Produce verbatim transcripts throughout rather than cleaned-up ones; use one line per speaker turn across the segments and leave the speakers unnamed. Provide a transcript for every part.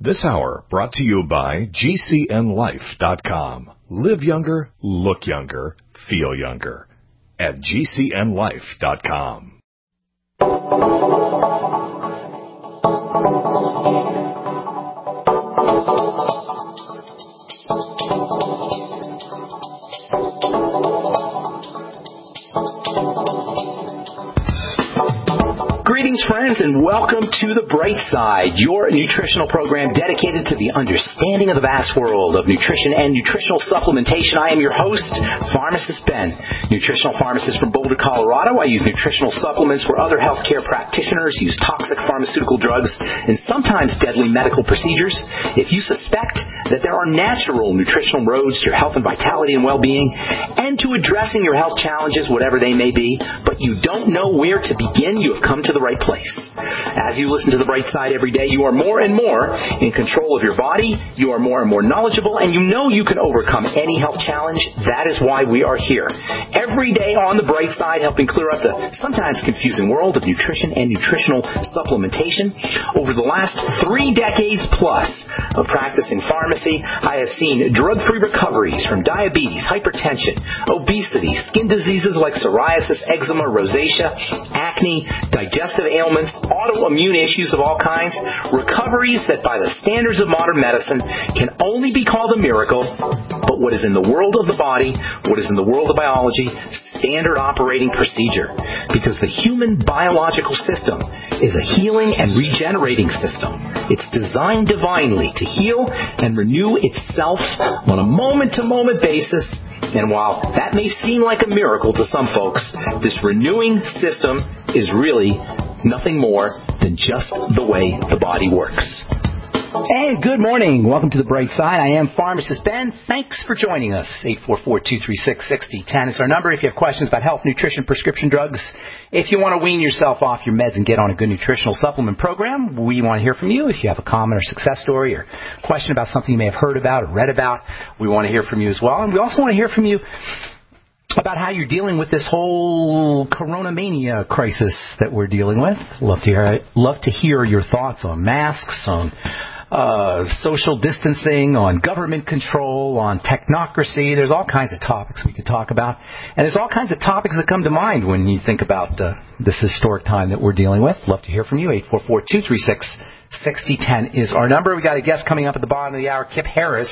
This hour brought to you by G C N life dot com. Live younger, look younger, feel younger at G C N life dot com.
Greetings, friends, and welcome to The Bright Side, your nutritional program dedicated to the understanding of the vast world of nutrition and nutritional supplementation. I am your host, Pharmacist Ben, nutritional pharmacist from Boulder, Colorado. I use nutritional supplements where other healthcare practitioners use toxic pharmaceutical drugs and sometimes deadly medical procedures. If you suspect that there are natural nutritional roads to your health and vitality and well-being and to addressing your health challenges, whatever they may be, but you don't know where to begin, you have come to the right place. As you listen to The Bright Side every day, you are more and more in control of your body, you are more and more knowledgeable, and you know you can overcome any health challenge. That is why we are here. Every day on The Bright Side, helping clear up the sometimes confusing world of nutrition and nutritional supplementation. Over the last three decades plus of practicing pharmacy, I have seen drug-free recoveries from diabetes, hypertension, obesity, skin diseases like psoriasis, eczema, rosacea, acne, digestive ailments, autoimmune issues of all kinds, recoveries that by the standards of modern medicine can only be called a miracle, but what is in the world of the body, what is in the world of biology, standard operating procedure. Because the human biological system is a healing and regenerating system. It's designed divinely to heal and renew itself on a moment-to-moment basis. And while that may seem like a miracle to some folks, this renewing system is really nothing more than just the way the body works. And good morning. Welcome to The Bright Side. I am Pharmacist Ben. Thanks for joining us. eight four four, two three six, six zero one zero is our number if you have questions about health, nutrition, prescription drugs. If you want to wean yourself off your meds and get on a good nutritional supplement program, we want to hear from you. If you have a comment or success story or question about something you may have heard about or read about, we want to hear from you as well. And we also want to hear from you about how you're dealing with this whole corona mania crisis that we're dealing with. Love to hear, love to hear your thoughts on masks, on uh, social distancing, on government control, on technocracy. There's all kinds of topics we could talk about. And there's all kinds of topics that come to mind when you think about uh, this historic time that we're dealing with. Love to hear from you. eight four four, two three six, six zero one zero is our number. We got a guest coming up at the bottom of the hour. Kip Harris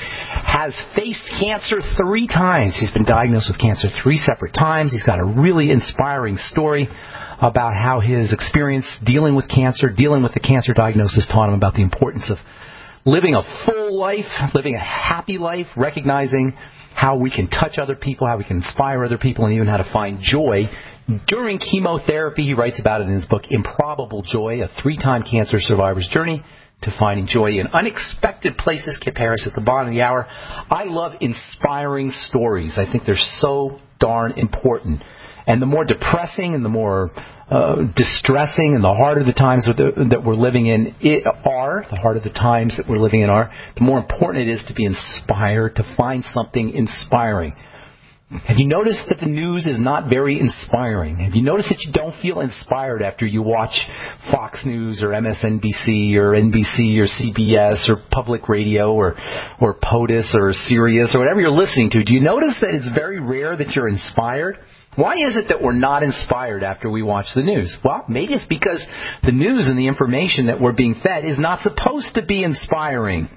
has faced cancer three times. He's been diagnosed with cancer three separate times. He's got a really inspiring story about how his experience dealing with cancer, dealing with the cancer diagnosis, taught him about the importance of living a full life, living a happy life, recognizing how we can touch other people, how we can inspire other people, and even how to find joy during chemotherapy. He writes about it in his book, Improbable Joy, a three-time cancer survivor's journey to finding joy in unexpected places. Kip Harris at the bottom of the hour. I love inspiring stories. I think they're so darn important. And the more depressing and the more uh, distressing and the harder the times that we're living in it are, the harder the times that we're living in are, the more important it is to be inspired, to find something inspiring. Have you noticed that the news is not very inspiring? Have you noticed that you don't feel inspired after you watch Fox News or M S N B C or N B C or C B S or Public Radio or, or POTUS or Sirius or whatever you're listening to? Do you notice that it's very rare that you're inspired? Why is it that we're not inspired after we watch the news? Well, maybe it's because the news and the information that we're being fed is not supposed to be inspiring.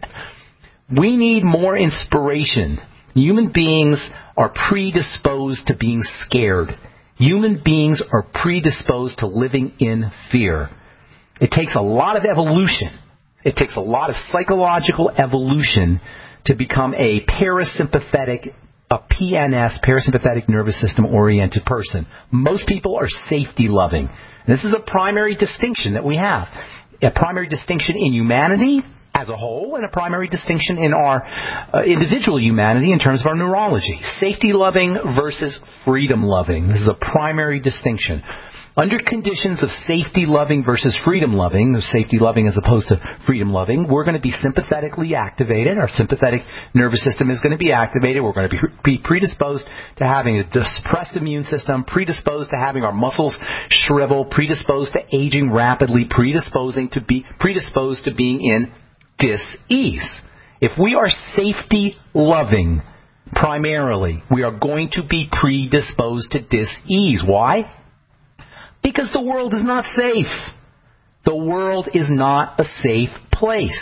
We need more inspiration. Human beings are predisposed to being scared. Human beings are predisposed to living in fear. It takes a lot of evolution. It takes a lot of psychological evolution to become a parasympathetic, a P N S, parasympathetic nervous system oriented person. Most people are safety loving. This is a primary distinction that we have. A primary distinction in humanity as a whole, and a primary distinction in our uh, individual humanity in terms of our neurology. Safety-loving versus freedom-loving. This is a primary distinction. Under conditions of safety-loving versus freedom-loving, of safety-loving as opposed to freedom-loving, we're going to be sympathetically activated. Our sympathetic nervous system is going to be activated. We're going to be predisposed to having a suppressed immune system, predisposed to having our muscles shrivel, predisposed to aging rapidly, predisposing to be predisposed to being in dis-ease. If we are safety-loving, primarily, we are going to be predisposed to dis-ease. Why? Because the world is not safe. The world is not a safe place.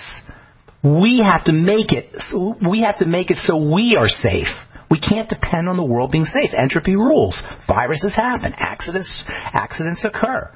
We have to make it, we have to make it so we are safe. We can't depend on the world being safe. Entropy rules. Viruses happen. Accidents, accidents occur.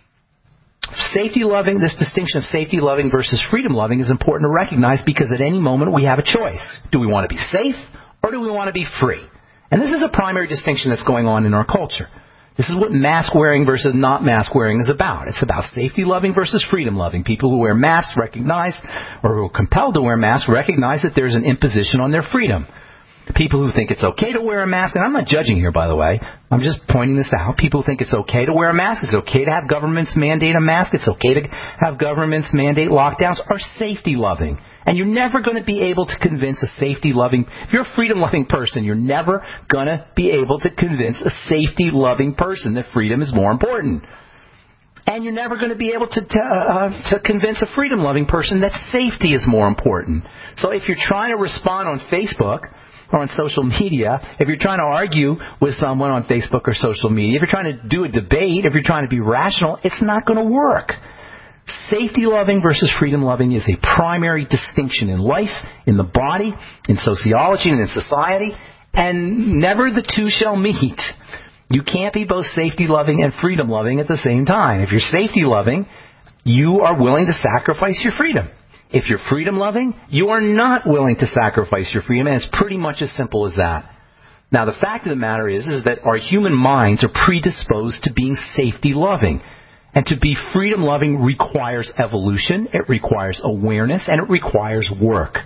Safety-loving, this distinction of safety-loving versus freedom-loving is important to recognize because at any moment we have a choice. Do we want to be safe or do we want to be free? And this is a primary distinction that's going on in our culture. This is what mask-wearing versus not mask-wearing is about. It's about safety-loving versus freedom-loving. People who wear masks recognize, or who are compelled to wear masks, recognize that there's an imposition on their freedom. People who think it's okay to wear a mask, and I'm not judging here, by the way. I'm just pointing this out. People who think it's okay to wear a mask, it's okay to have governments mandate a mask, it's okay to have governments mandate lockdowns, are safety-loving. And you're never going to be able to convince a safety-loving, if you're a freedom-loving person, you're never going to be able to convince a safety-loving person that freedom is more important. And you're never going to be able to to, uh, to convince a freedom-loving person that safety is more important. So if you're trying to respond on Facebook or on social media, if you're trying to argue with someone on Facebook or social media, if you're trying to do a debate, if you're trying to be rational, it's not going to work. Safety-loving versus freedom-loving is a primary distinction in life, in the body, in sociology, and in society, and never the two shall meet. You can't be both safety-loving and freedom-loving at the same time. If you're safety-loving, you are willing to sacrifice your freedom. If you're freedom-loving, you are not willing to sacrifice your freedom, and it's pretty much as simple as that. Now, the fact of the matter is, is that our human minds are predisposed to being safety-loving. And to be freedom-loving requires evolution, it requires awareness, and it requires work.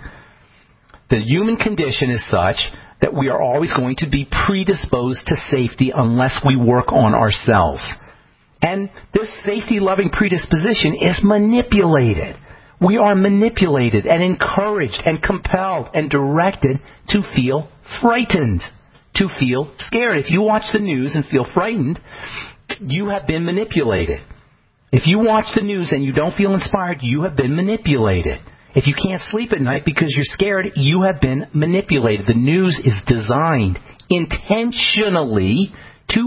The human condition is such that we are always going to be predisposed to safety unless we work on ourselves. And this safety-loving predisposition is manipulated. We are manipulated and encouraged and compelled and directed to feel frightened, to feel scared. If you watch the news and feel frightened, you have been manipulated. If you watch the news and you don't feel inspired, you have been manipulated. If you can't sleep at night because you're scared, you have been manipulated. The news is designed intentionally to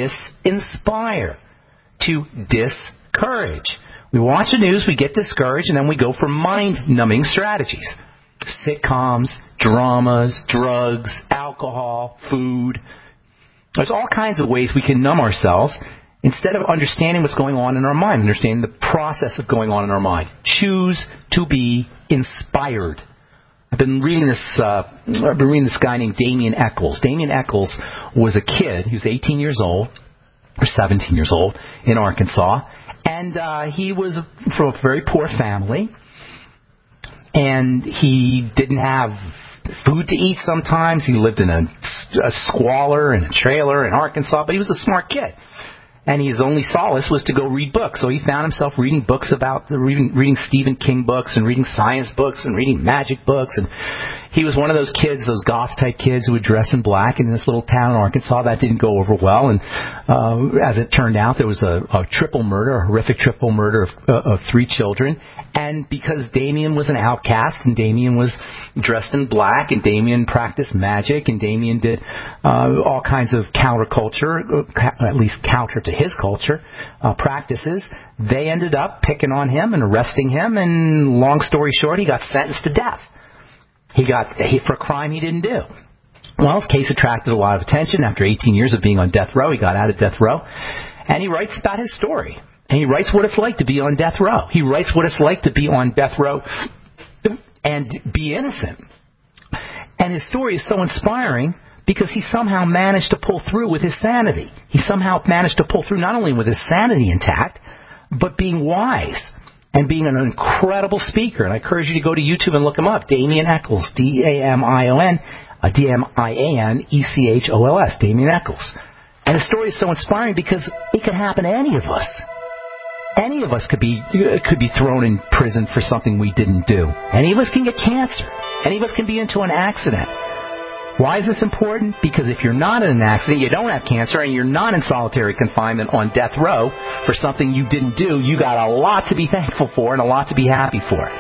disinspire, to discourage. We watch the news, we get discouraged, and then we go for mind-numbing strategies. Sitcoms, dramas, drugs, alcohol, food. There's all kinds of ways we can numb ourselves instead of understanding what's going on in our mind, understanding the process of going on in our mind. Choose to be inspired. I've been reading this. Uh, I've been reading this guy named Damien Eccles. Damien Eccles was a kid. He was eighteen years old, or seventeen years old, in Arkansas, and uh, he was from a very poor family, and he didn't have food to eat sometimes. He lived in a, a squalor in a trailer in Arkansas, but he was a smart kid. And his only solace was to go read books. So he found himself reading books about, reading, reading Stephen King books and reading science books and reading magic books. And he was one of those kids, those goth-type kids who would dress in black. And in this little town in Arkansas, that didn't go over well. And uh, as it turned out, there was a, a triple murder, a horrific triple murder of, uh, of three children. And because Damien was an outcast, and Damien was dressed in black, and Damien practiced magic, and Damien did uh, all kinds of counterculture, at least counter to his culture, uh, practices, they ended up picking on him and arresting him, and long story short, he got sentenced to death. He got he, for a crime he didn't do. Well, his case attracted a lot of attention. After eighteen years of being on death row, he got out of death row, and he writes about his story. And he writes what it's like to be on death row. He writes what it's like to be on death row and be innocent. And his story is so inspiring because he somehow managed to pull through with his sanity. He somehow managed to pull through not only with his sanity intact, but being wise and being an incredible speaker. And I encourage you to go to YouTube and look him up. Damien Eccles, D A M I O N, uh, D M I A N E C H O L S, Damien Eccles. And his story is so inspiring because it could happen to any of us. Any of us could be could be thrown in prison for something we didn't do. Any of us can get cancer. Any of us can be into an accident. Why is this important? Because if you're not in an accident, you don't have cancer, and you're not in solitary confinement on death row for something you didn't do, you got a lot to be thankful for and a lot to be happy for.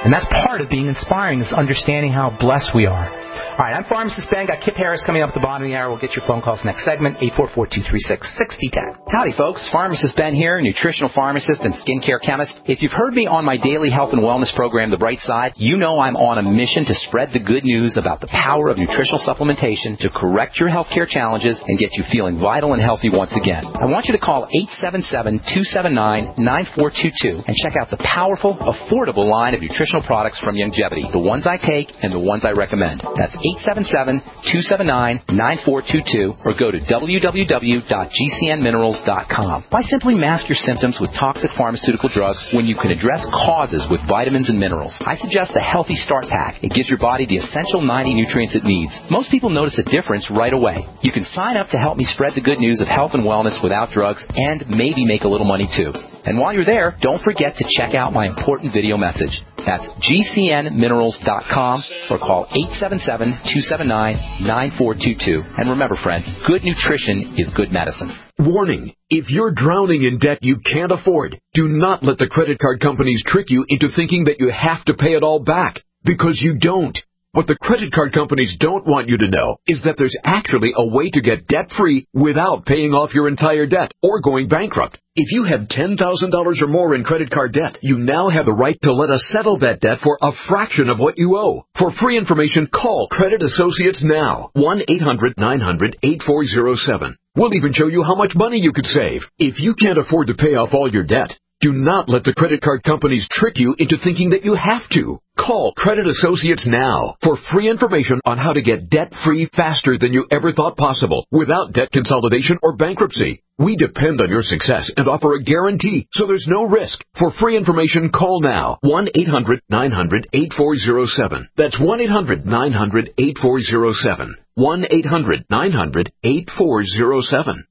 And that's part of being inspiring, is understanding how blessed we are. All right, I'm Pharmacist Ben. Got Kip Harris coming up at the bottom of the hour. We'll get your phone calls next segment, eight four four, two three six, six zero one zero. Howdy, folks. Pharmacist Ben here, nutritional pharmacist and skincare chemist. If you've heard me on my daily health and wellness program, The Bright Side, you know I'm on a mission to spread the good news about the power of nutritional supplementation to correct your healthcare challenges and get you feeling vital and healthy once again. I want you to call eight seven seven, two seven nine, nine four two two and check out the powerful, affordable line of nutritional products from Youngevity, the ones I take and the ones I recommend. That's eight seven seven, two seven nine, nine four two two or go to w w w dot g c n minerals dot com. Why simply mask your symptoms with toxic pharmaceutical drugs when you can address causes with vitamins and minerals? I suggest the Healthy Start Pack. It gives your body the essential ninety nutrients it needs. Most people notice a difference right away. You can sign up to help me spread the good news of health and wellness without drugs and maybe make a little money too. And while you're there, don't forget to check out my important video message. That's g c n minerals dot com or call eight seven seven, two seven nine, nine four two two. And remember, friends, good nutrition is good medicine.
Warning, if you're drowning in debt you can't afford, do not let the credit card companies trick you into thinking that you have to pay it all back, because you don't. What the credit card companies don't want you to know is that there's actually a way to get debt-free without paying off your entire debt or going bankrupt. If you have ten thousand dollars or more in credit card debt, you now have the right to let us settle that debt for a fraction of what you owe. For free information, call Credit Associates now. one eight hundred, nine hundred, eight four zero seven. We'll even show you how much money you could save. If you can't afford to pay off all your debt, do not let the credit card companies trick you into thinking that you have to. Call Credit Associates now for free information on how to get debt-free faster than you ever thought possible without debt consolidation or bankruptcy. We depend on your success and offer a guarantee, so there's no risk. For free information, call now. one eight hundred, nine hundred, eight four zero seven. That's one eight hundred, nine hundred, eight four zero seven. one eight hundred, nine hundred, eight four zero seven.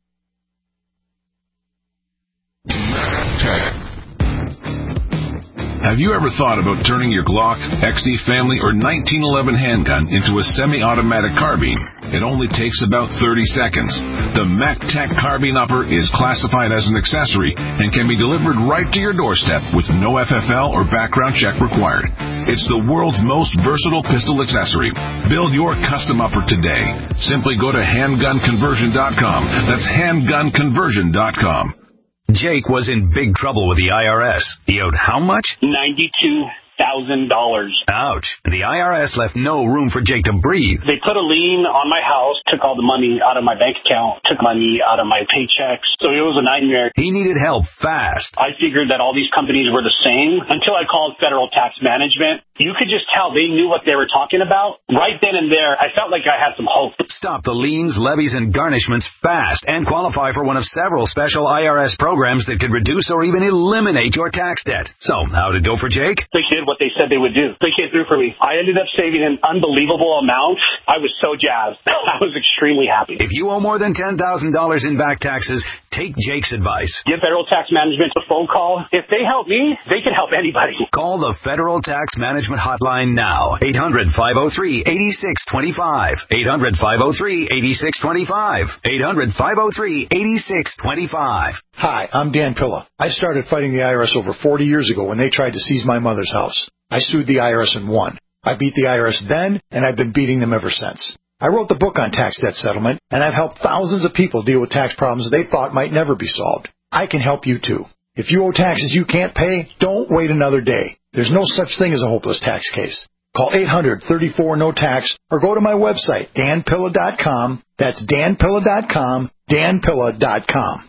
Have you ever thought about turning your Glock, X D Family, or nineteen eleven handgun into a semi-automatic carbine? It only takes about thirty seconds. The MacTac Carbine Upper is classified as an accessory and can be delivered right to your doorstep with no F F L or background check required. It's the world's most versatile pistol accessory. Build your custom upper today. Simply go to handgun conversion dot com. That's handgun conversion dot com.
Jake was in big trouble with the I R S. He owed how much?
ninety-two thousand dollars.
Ouch. The I R S left no room for Jake to breathe.
They put a lien on my house, took all the money out of my bank account, took money out of my paychecks. So it was a nightmare.
He needed help fast.
I figured that all these companies were the same until I called Federal Tax Management. You could just tell they knew what they were talking about. Right then and there, I felt like I had some hope.
Stop the liens, levies, and garnishments fast and qualify for one of several special I R S programs that could reduce or even eliminate your tax debt. So, how'd it go for Jake?
They did what they said they would do. They came through for me. I ended up saving an unbelievable amount. I was so jazzed. I was extremely happy.
If you owe more than ten thousand dollars in back taxes, take Jake's advice.
Give Federal Tax Management a phone call. If they help me, they can help anybody.
Call the Federal Tax Management Hotline now. eight hundred, five oh three, eight six two five. eight hundred, five oh three, eight six two five. eight hundred, five oh three, eight six two five.
Hi, I'm Dan Pilla. I started fighting the I R S over forty years ago when they tried to seize my mother's house. I sued the I R S and won. I beat the I R S then, and I've been beating them ever since. I wrote the book on tax debt settlement, and I've helped thousands of people deal with tax problems they thought might never be solved. I can help you too. If you owe taxes you can't pay, don't wait another day. There's no such thing as a hopeless tax case. Call eight hundred, thirty-four, no tax or go to my website, dan pilla dot com. That's dan pilla dot com, dan pilla dot com.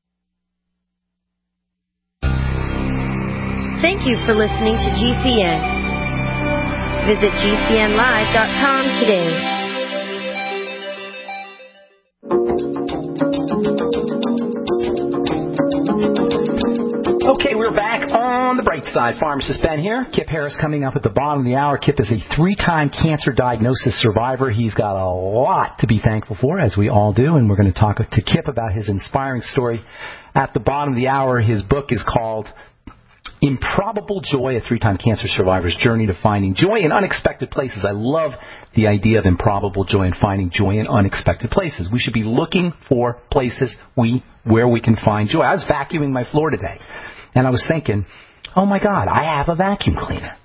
Thank you for listening to G C N. Visit g c n live dot com today.
Okay, we're back on the bright side. Pharmacist Ben here. Kip Harris coming up at the bottom of the hour. Kip is a three-time cancer diagnosis survivor. He's got a lot to be thankful for, as we all do, and we're going to talk to Kip about his inspiring story at the bottom of the hour. His book is called Improbable Joy, a three-time cancer survivor's journey to finding joy in unexpected places. I love the idea of improbable joy and finding joy in unexpected places. We should be looking for places we where we can find joy. I was vacuuming my floor today, and I was thinking, oh, my God, I have a vacuum cleaner.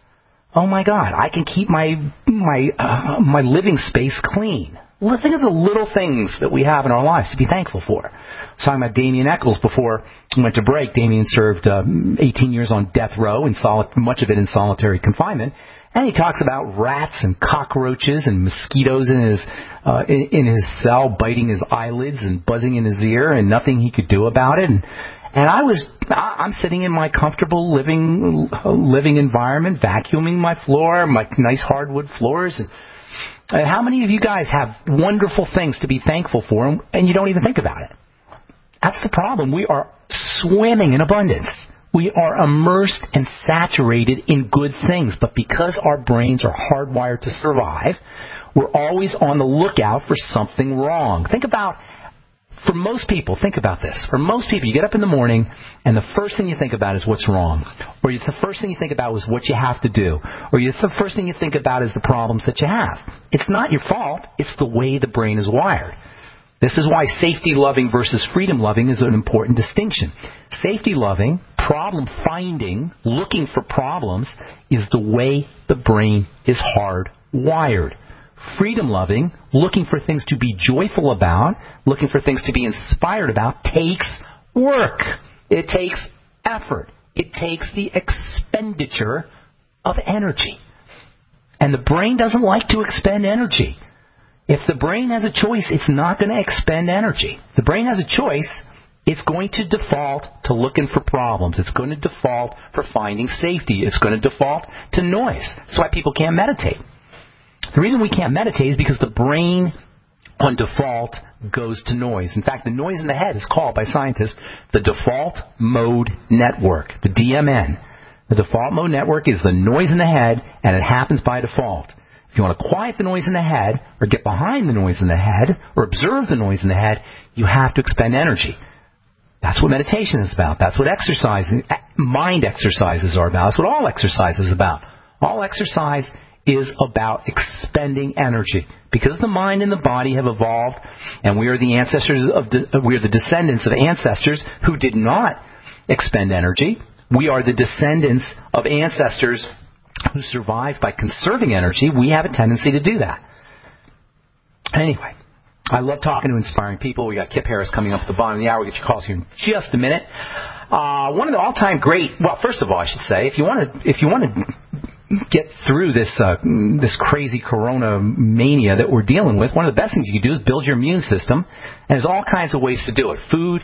oh my God, I can keep my my uh, my living space clean. Well, think of the little things that we have in our lives to be thankful for. I was talking about Damien Eccles before we went to break. Damien served um, eighteen years on death row, in soli- much of it in solitary confinement. And he talks about rats and cockroaches and mosquitoes in his uh, in, in his cell, biting his eyelids and buzzing in his ear, and nothing he could do about it. And, and I was, I'm sitting in my comfortable living living environment, vacuuming my floor, my nice hardwood floors. And, and how many of you guys have wonderful things to be thankful for, and, and you don't even think about it? That's the problem. We are swimming in abundance. We are immersed and saturated in good things, but because our brains are hardwired to survive, we're always on the lookout for something wrong. Think about, for most people, think about this. For most people, you get up in the morning, and the first thing you think about is what's wrong. Or the first thing you think about is what you have to do. Or the first thing you think about is the problems that you have. It's not your fault. It's the way the brain is wired. This is why safety-loving versus freedom-loving is an important distinction. Safety-loving, problem-finding, looking for problems, is the way the brain is hardwired. Freedom-loving, looking for things to be joyful about, looking for things to be inspired about, takes work. It takes effort. It takes the expenditure of energy. And the brain doesn't like to expend energy. If the brain has a choice, it's not going to expend energy. If the brain has a choice, it's going to default to looking for problems. It's going to default for finding safety. It's going to default to noise. That's why people can't meditate. The reason we can't meditate is because the brain, on default, goes to noise. In fact, the noise in the head is called by scientists the default mode network, the D M N. The default mode network is the noise in the head, and it happens by default. If you want to quiet the noise in the head, or get behind the noise in the head, or observe the noise in the head, you have to expend energy. That's what meditation is about. That's what exercise, mind exercises are about. That's what all exercise is about. All exercise is about expending energy. Because the mind and the body have evolved, and we are the ancestors of de- we are the descendants of ancestors who did not expend energy. We are the descendants of ancestors who survived by conserving energy. We have a tendency to do that. Anyway, I love talking to inspiring people. We got Kip Harris coming up at the bottom of the hour. We'll get your calls here in just a minute. Uh, one of the all-time great, well, first of all, I should say, if you want to, if you want to get through this uh, this crazy corona mania that we're dealing with, one of the best things you can do is build your immune system. And there's all kinds of ways to do it. Food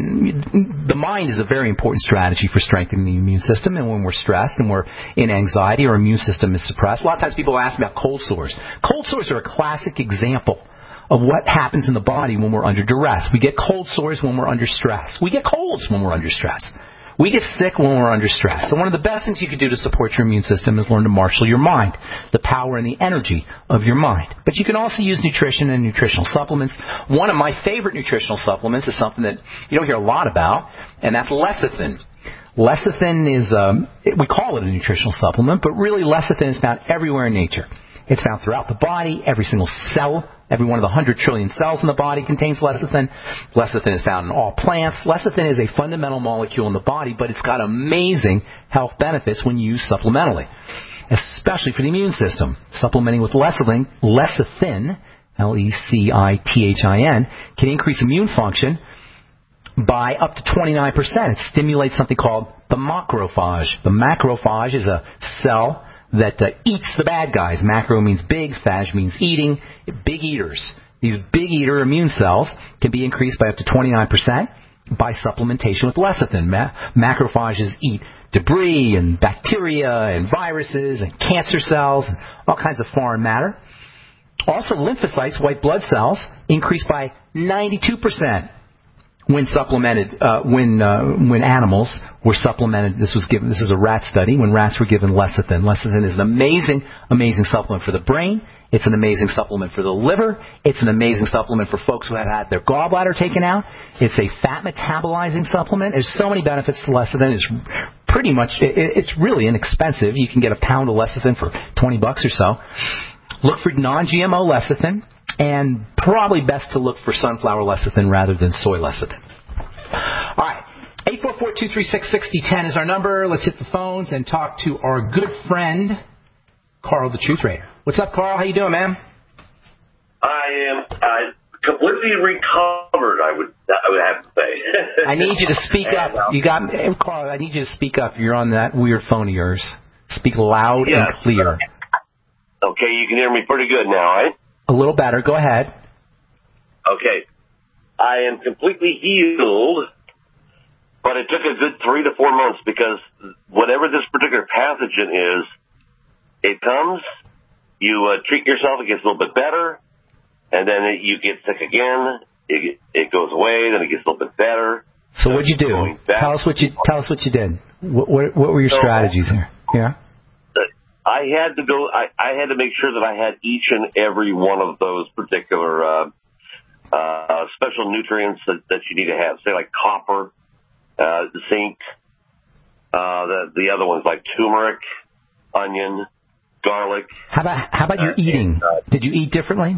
and the mind is a very important strategy for strengthening the immune system. And when we're stressed and we're in anxiety, our immune system is suppressed. A lot of times people ask me about cold sores. Cold sores are a classic example of what happens in the body when we're under duress. We get cold sores when we're under stress. We get colds when we're under stress. We get sick when we're under stress. So one of the best things you can do to support your immune system is learn to marshal your mind, the power and the energy of your mind. But you can also use nutrition and nutritional supplements. One of my favorite nutritional supplements is something that you don't hear a lot about, and that's lecithin. Lecithin is, um, we call it a nutritional supplement, but really lecithin is found everywhere in nature. It's found throughout the body. Every single cell, every one of the one hundred trillion cells in the body contains lecithin. Lecithin is found in all plants. Lecithin is a fundamental molecule in the body, but it's got amazing health benefits when used supplementally, especially for the immune system. Supplementing with lecithin, lecithin, L E C I T H I N, can increase immune function by up to twenty-nine percent. It stimulates something called the macrophage. The macrophage is a cell that uh, eats the bad guys. Macro means big, phage means eating. Big eaters. These big eater immune cells can be increased by up to twenty-nine percent by supplementation with lecithin. Ma- macrophages eat debris and bacteria and viruses and cancer cells and all kinds of foreign matter. Also, lymphocytes, white blood cells, increase by ninety-two percent when supplemented, uh, when uh, when animals were supplemented. This was given. This is a rat study. When rats were given lecithin, lecithin is an amazing, amazing supplement for the brain. It's an amazing supplement for the liver. It's an amazing supplement for folks who have had their gallbladder taken out. It's a fat metabolizing supplement. There's so many benefits to lecithin. It's pretty much, it, it's really inexpensive. You can get a pound of lecithin for twenty bucks or so. Look for non-G M O lecithin. And probably best to look for sunflower lecithin rather than soy lecithin. All right. eight four four, two three six, six zero one zero is our number. Let's hit the phones and talk to our good friend Carl, the Truth Raider. What's up, Carl? How you doing, man?
I am uh, completely recovered, I would I would have to say.
I need you to speak
and,
up.
um,
You got me, Carl, I need you to speak up. You're on that weird phone of yours. Speak loud
yes.
and clear.
Okay, you can hear me pretty good now, right?
A little better. Go ahead.
Okay. I am completely healed, but it took a good three to four months because whatever this particular pathogen is, it comes, you uh, treat yourself, it gets a little bit better, and then it, you get sick again, it, it goes away, then it gets a little bit better.
So what'd you do? Tell us what you tell us what you did. What, what, what were your so, strategies here? Yeah.
I had to go. I, I had to make sure that I had each and every one of those particular uh, uh, special nutrients that, that you need to have. Say like copper, uh, zinc. Uh, the the other ones like turmeric, onion, garlic.
How about how about your
uh,
eating?
And, uh,
Did you eat differently?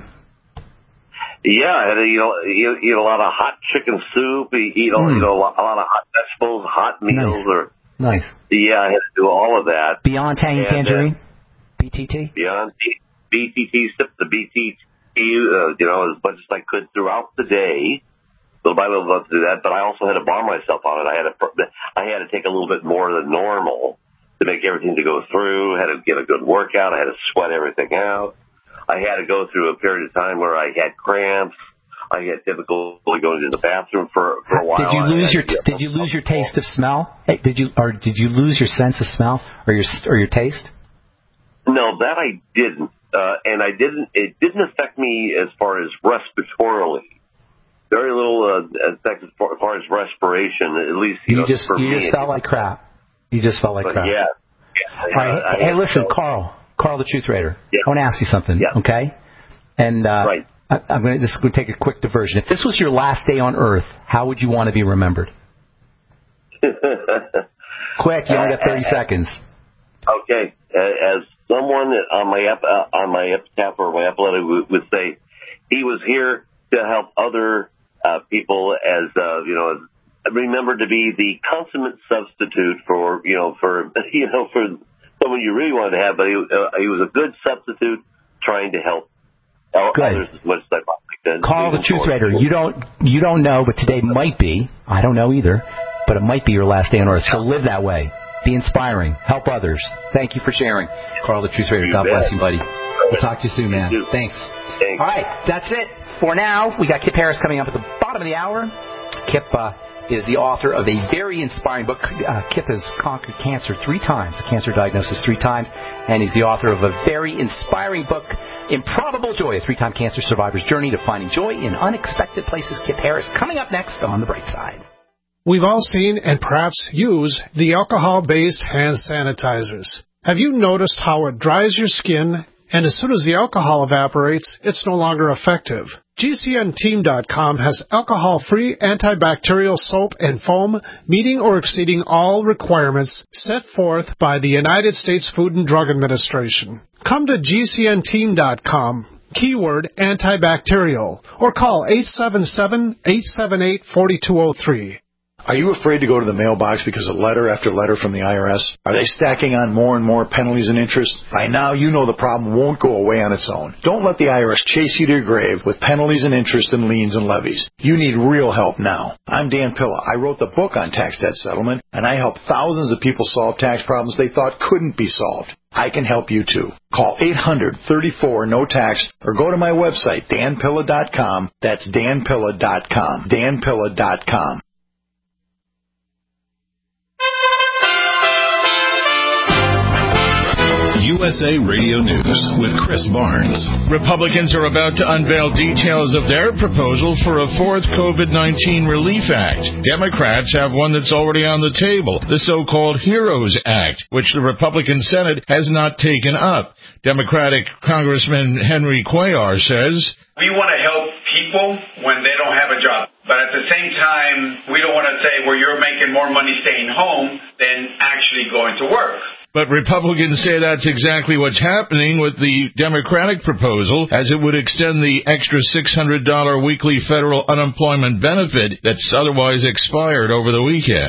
Yeah, I had to eat a, eat, eat a lot of hot chicken soup. Eat, eat mm. you know, a, lot, a lot of hot vegetables, hot meals,
nice.
or.
Nice.
Yeah, I had to do all of that.
Beyond Tangy Tangerine? B T T?
Beyond B T T, sip the B T T, uh, you know, as much as I could throughout the day. Little by little, I'd do that. But I also had to bar myself on it. I had to, I had to take a little bit more than normal to make everything to go through. I had to get a good workout. I had to sweat everything out. I had to go through a period of time where I had cramps. I had difficulty going to the bathroom for, for a while.
Did you lose your Did you lose your taste of smell? Hey, did you or did you lose your sense of smell or your or your taste?
No, that I didn't, uh, and I didn't. It didn't affect me as far as respiratorily. Very little uh, effect as far, as far as respiration. At least you,
you
know,
just
for
you
me,
just felt like crap. You just felt like
but
crap.
Yeah. yeah
All right.
I,
Hey,
I,
listen,
I,
Carl. Carl, the Truth Raider.
Yeah.
I want to ask you something.
Yeah.
Okay. And uh,
right.
I, I'm going to this is going to take a quick diversion. If this was your last day on Earth, how would you want to be remembered? Quick, you only got thirty uh, seconds.
Okay, uh, as someone on my ep- uh, on my epitaph or my epilogue would, would say, he was here to help other uh, people as uh, you know, remember to be the consummate substitute for you know for you know for someone you really wanted to have, but he, uh, he was a good substitute trying to help.
Good.
Others as much as I possibly can.
Carl, the Truth Raider, you don't you don't know, but today might be. I don't know either, but it might be your last day on Earth. So live that way. Be inspiring. Help others. Thank you for sharing, Carl, the Truth Raider. God bless you, buddy. We'll talk to you soon, man. Thanks.
Thanks.
All right, that's it for now. We got Kip Harris coming up at the bottom of the hour. Kip uh, is the author of a very inspiring book. Uh, Kip has conquered cancer three times, a cancer diagnosis three times, and he's the author of a very inspiring book, Improbable Joy, a three-time cancer survivor's journey to finding joy in unexpected places. Kip Harris coming up next on The Bright Side.
We've all seen and perhaps use the alcohol-based hand sanitizers. Have you noticed how it dries your skin, and as soon as the alcohol evaporates, it's no longer effective? G C N team dot com has alcohol-free antibacterial soap and foam meeting or exceeding all requirements set forth by the United States Food and Drug Administration. Come to G C N team dot com, keyword antibacterial, or call eight seven seven, eight seven eight, four two zero three.
Are you afraid to go to the mailbox because of letter after letter from the I R S? Are they stacking on more and more penalties and interest? By now, you know the problem won't go away on its own. Don't let the I R S chase you to your grave with penalties and interest and liens and levies. You need real help now. I'm Dan Pilla. I wrote the book on tax debt settlement, and I help thousands of people solve tax problems they thought couldn't be solved. I can help you too. Call eight hundred, thirty-four, no tax or go to my website, dan pilla dot com. That's dan pilla dot com. dan pilla dot com.
U S A Radio News with Chris Barnes.
Republicans are about to unveil details of their proposal for a fourth COVID nineteen Relief Act. Democrats have one that's already on the table, the so-called HEROES Act, which the Republican Senate has not taken up. Democratic Congressman Henry Cuellar says,
"We want to help people when they don't have a job. But at the same time, we don't want to say, well, you're making more money staying home than actually going to work."
But Republicans say that's exactly what's happening with the Democratic proposal, as it would extend the extra six hundred dollars weekly federal unemployment benefit that's otherwise expired over the weekend.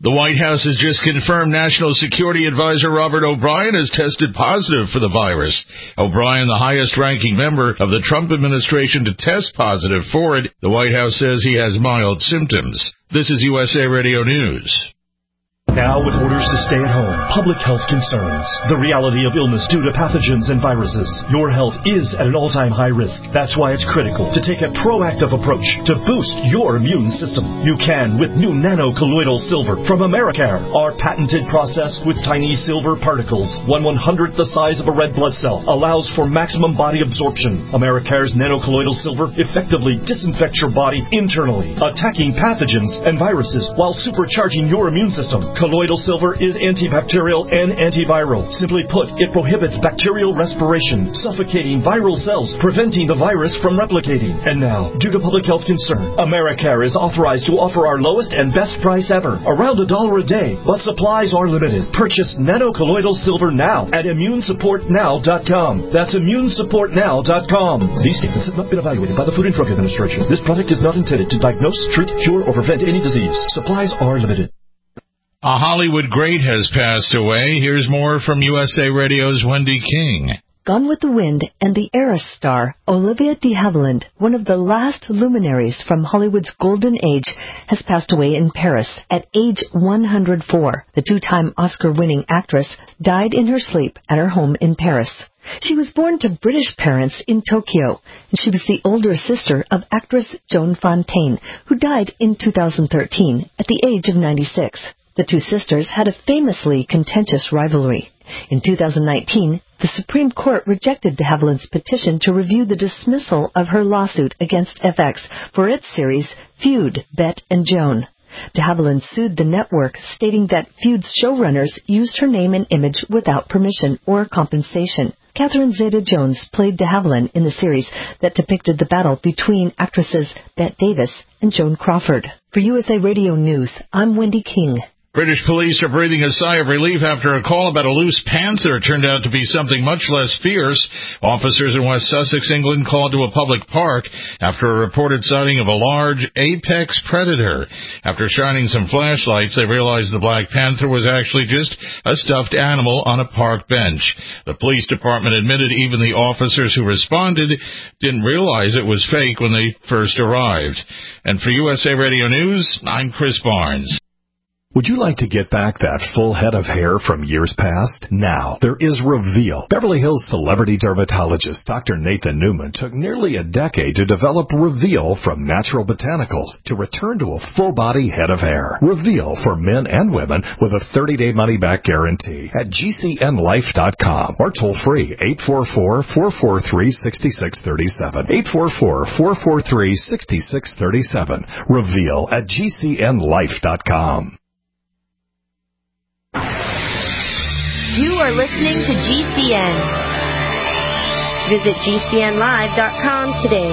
The White House has just confirmed National Security Advisor Robert O'Brien has tested positive for the virus. O'Brien, the highest-ranking member of the Trump administration to test positive for it, the White House says he has mild symptoms. This is U S A Radio News.
Now, with orders to stay at home, public health concerns, the reality of illness due to pathogens and viruses, your health is at an all-time high risk. That's why it's critical to take a proactive approach to boost your immune system. You can with new nano-colloidal silver from Americare. Our patented process with tiny silver particles, one one-hundredth the size of a red blood cell, allows for maximum body absorption. Americare's nano-colloidal silver effectively disinfects your body internally, attacking pathogens and viruses while supercharging your immune system. Colloidal silver is antibacterial and antiviral. Simply put, it prohibits bacterial respiration, suffocating viral cells, preventing the virus from replicating. And now, due to public health concern, Americare is authorized to offer our lowest and best price ever, around a dollar a day, but supplies are limited. Purchase nano-colloidal silver now at immune support now dot com. That's immune support now dot com. These statements have not been evaluated by the Food and Drug Administration. This product is not intended to diagnose, treat, cure, or prevent any disease. Supplies are limited.
A Hollywood great has passed away. Here's more from U S A Radio's Wendy King.
Gone with the Wind and the Heiress star, Olivia de Havilland, one of the last luminaries from Hollywood's golden age, has passed away in Paris at age one hundred four. The two-time Oscar-winning actress died in her sleep at her home in Paris. She was born to British parents in Tokyo, and she was the older sister of actress Joan Fontaine, who died in two thousand thirteen at the age of ninety-six. The two sisters had a famously contentious rivalry. In two thousand nineteen, the Supreme Court rejected de Havilland's petition to review the dismissal of her lawsuit against F X for its series Feud, Bette and Joan. De Havilland sued the network, stating that Feud's showrunners used her name and image without permission or compensation. Catherine Zeta-Jones played de Havilland in the series that depicted the battle between actresses Bette Davis and Joan Crawford. For U S A Radio News, I'm Wendy King.
British police are breathing a sigh of relief after a call about a loose panther turned out to be something much less fierce. Officers in West Sussex, England, called to a public park after a reported sighting of a large apex predator. After shining some flashlights, they realized the black panther was actually just a stuffed animal on a park bench. The police department admitted even the officers who responded didn't realize it was fake when they first arrived. And for U S A Radio News, I'm Chris Barnes.
Would you like to get back that full head of hair from years past? Now, there is Reveal. Beverly Hills celebrity dermatologist Doctor Nathan Newman took nearly a decade to develop Reveal from natural botanicals to return to a full-body head of hair. Reveal for men and women with a thirty-day money-back guarantee at G C N life dot com or toll-free eight four four, four four three, six six three seven. eight four four, four four three, six six three seven. Reveal at G C N life dot com.
You are listening to G C N. Visit G C N live dot com today.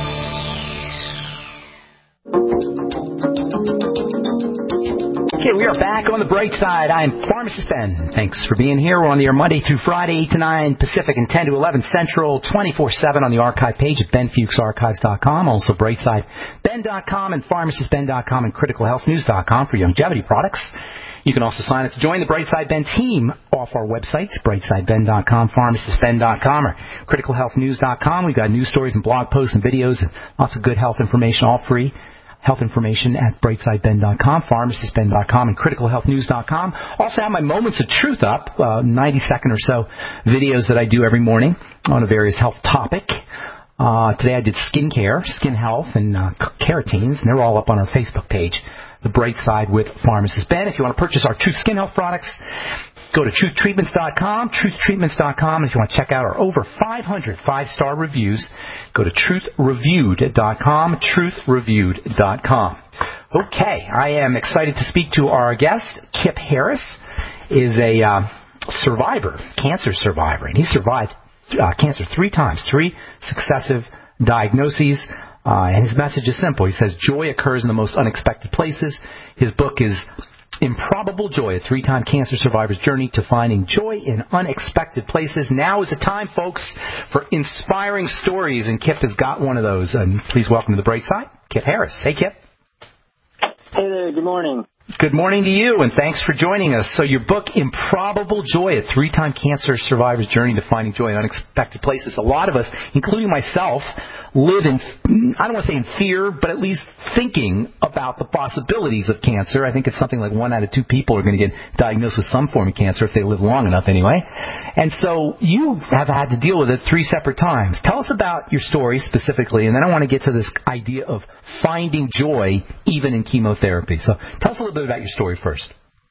Okay, we are back on the bright side. I'm Pharmacist Ben. Thanks for being here. We're on the air Monday through Friday, eight to nine Pacific and ten to eleven Central, twenty-four seven on the archive page at ben fuchs archives dot com. Also brightside ben dot com and pharmacist ben dot com and critical health news dot com for longevity products. You can also sign up to join the Brightside Ben team off our websites, brightside ben dot com, pharmacist ben dot com, or critical health news dot com. We've got news stories and blog posts and videos and lots of good health information, all free. Health information at brightside ben dot com, pharmacist ben dot com, and critical health news dot com. Also have my Moments of Truth up, uh, ninety second or so videos that I do every morning on a various health topic. Uh, today I did skincare, skin health, and uh, keratins, and they're all up on our Facebook page, The Bright Side with Pharmacist Ben. If you want to purchase our Truth Skin Health products, go to truth treatments dot com, truth treatments dot com. If you want to check out our over five hundred five-star reviews, go to truth reviewed dot com, truth reviewed dot com. Okay, I am excited to speak to our guest. Kip Harris is a uh, survivor, cancer survivor, and he survived uh, cancer three times, three successive diagnoses. Uh, and his message is simple. He says, joy occurs in the most unexpected places. His book is Improbable Joy, a three-time cancer survivor's journey to finding joy in unexpected places. Now is the time, folks, for inspiring stories, and Kip has got one of those. And please welcome to the Bright Side, Kip Harris. Hey, Kip.
Hey there. Good morning.
Good morning to you, and thanks for joining us. So your book, Improbable Joy, a three-time cancer survivor's journey to finding joy in unexpected places. A lot of us, including myself, live in, I don't want to say in fear, but at least thinking about the possibilities of cancer. I think it's something like one out of two people are going to get diagnosed with some form of cancer if they live long enough anyway. And so you have had to deal with it three separate times. Tell us about your story specifically, and then I want to get to this idea of finding joy even in chemotherapy. So tell us a little bit about your story first.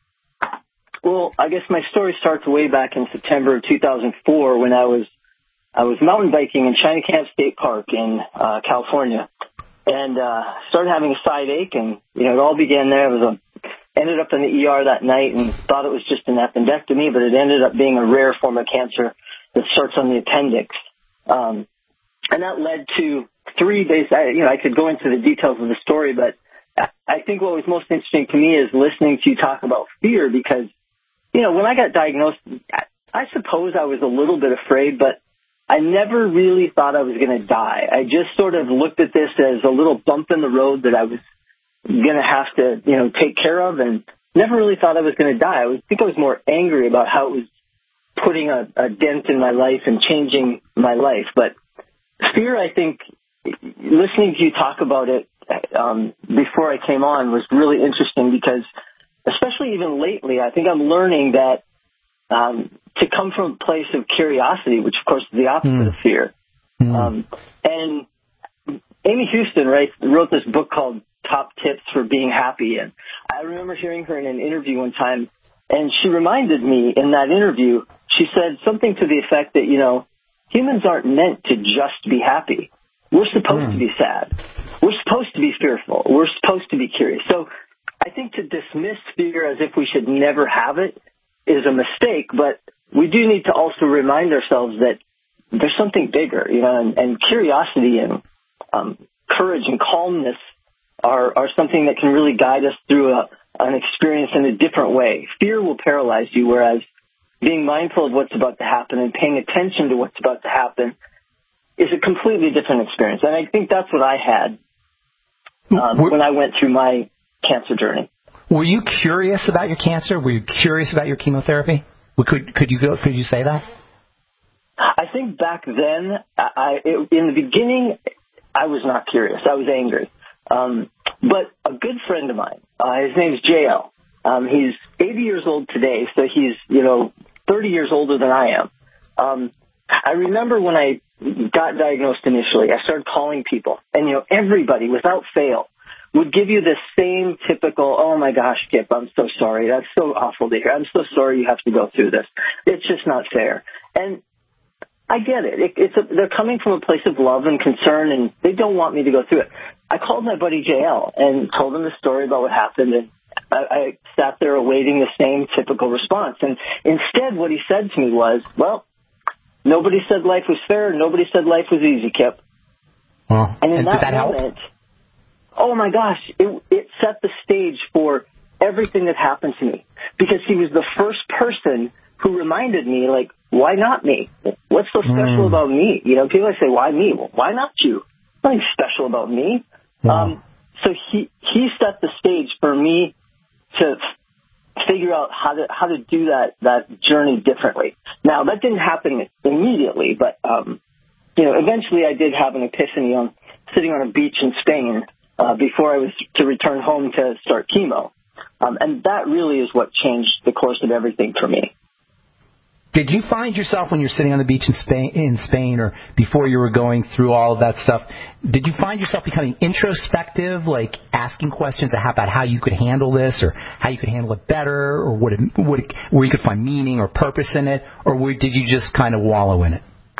Well, I guess my story starts way back in September of two thousand four when I was I was mountain biking in China Camp State Park in uh, California, and uh, started having a side ache, and you know it all began there. I was a, ended up in the E R that night and thought it was just an appendectomy, but it ended up being a rare form of cancer that starts on the appendix, um, and that led to three days. I, you know, I could go into the details of the story, but I think what was most interesting to me is listening to you talk about fear because, you know, when I got diagnosed, I suppose I was a little bit afraid, but I never really thought I was going to die. I just sort of looked at this as a little bump in the road that I was going to have to, you know, take care of and never really thought I was going to die. I was, I think I was more angry about how it was putting a, a dent in my life and changing my life. But fear, I think, listening to you talk about it, Um, before I came on was really interesting because, especially even lately, I think I'm learning that um, to come from a place of curiosity, which of course is the opposite mm. of fear. Mm. Um, and Amy Houston right, wrote this book called Top Tips for Being Happy, and I remember hearing her in an interview one time, and she reminded me in that interview, she said something to the effect that, you know, humans aren't meant to just be happy. We're supposed mm. to be sad. We're supposed to be fearful. We're supposed to be curious. So I think to dismiss fear as if we should never have it is a mistake, but we do need to also remind ourselves that there's something bigger, you know, and, and curiosity and um, courage and calmness are, are something that can really guide us through a, an experience in a different way. Fear will paralyze you, whereas being mindful of what's about to happen and paying attention to what's about to happen is a completely different experience. And I think that's what I had um, when I went through my cancer journey.
Were you curious about your cancer? Were you curious about your chemotherapy? Could could you go? Could you say that?
I think back then, I it, in the beginning, I was not curious. I was angry. Um, but a good friend of mine, uh, his name's J L. Um, he's eighty years old today, so he's you know thirty years older than I am. Um, I remember when I got diagnosed initially, I started calling people, and you know everybody, without fail, would give you the same typical, oh my gosh, Kip, I'm so sorry. That's so awful to hear. I'm so sorry you have to go through this. It's just not fair. And I get it. it it's a, they're coming from a place of love and concern, and they don't want me to go through it. I called my buddy J L and told him the story about what happened, and I, I sat there awaiting the same typical response. And instead, what he said to me was, well, nobody said life was fair. Nobody said life was easy, Kip.
Well,
and in
and
that,
did that
moment,
help?
Oh, my gosh, it, it set the stage for everything that happened to me, because he was the first person who reminded me, like, why not me? What's so special mm. about me? You know, people say, why me? Well, why not you? Nothing special about me. Mm. Um, so he he set the stage for me to f- figure out how to how to do that that journey differently. Now, that didn't happen immediately, but um, you know, eventually I did have an epiphany on sitting on a beach in Spain uh, before I was to return home to start chemo, um, and that really is what changed the course of everything for me.
Did you find yourself when you're sitting on the beach in Spain, in Spain, or before you were going through all of that stuff, did you find yourself becoming introspective, like asking questions about how you could handle this, or how you could handle it better, or would it, would it, where you could find meaning or purpose in it, or where, did you just kind of wallow in it?